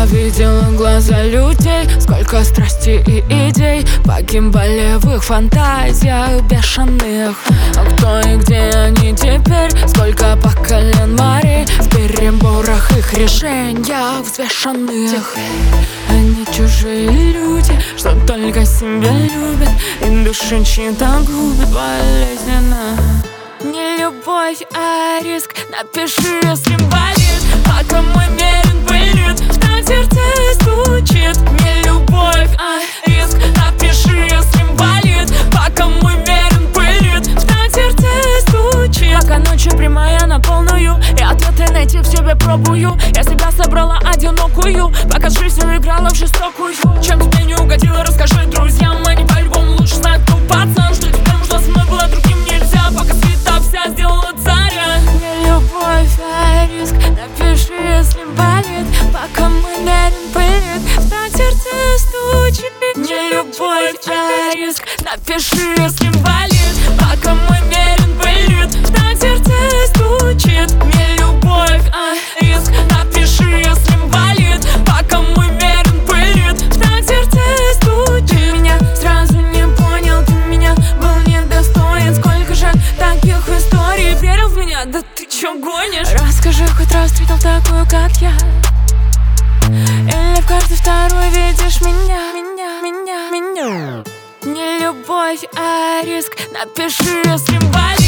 видела глаза людей, сколько страсти и идей погибали в их фантазиях бешеных. А кто и где они теперь? Сколько по колен морей в переборах их решениях взвешенных. Они чужие люди, что только себя любят, и души чьи-то губят болезненно. Не любовь, а риск. Напиши, если болит, пока мой мерен пылит, в сердце стучит. Не любовь, а риск. Напиши, если болит, пока мой мерен пылит, в сердце стучит. Пока ночью прямая на полную, и ответы найти в себе пробую. Я себя собрала одинокую, пока жизнь играла в жестокую. Чем тебе не угодила, расскажи друзьям. Они по-любому лучше знают, кто пацан. Что тебе нужно со мной было, другим нельзя. Пока света вся сделала царя. Не любовь, а риск. Напиши, если болит, пока мой мерен пылит, в сердце стучит. Не любовь, а риск. Напиши, если болит, пока мой мерен пылит, в сердце стучит. Не любовь, а риск. Напиши, если болит, пока мой мерен пылит, в сердце стучит. Ты меня сразу не понял, ты меня был недостоин. Сколько же таких историй, верил в меня, да ты чё гонишь? Расскажи, хоть раз встретил такую, как я, или в каждой второй видишь меня. Не любовь, а риск. Напиши, если болит,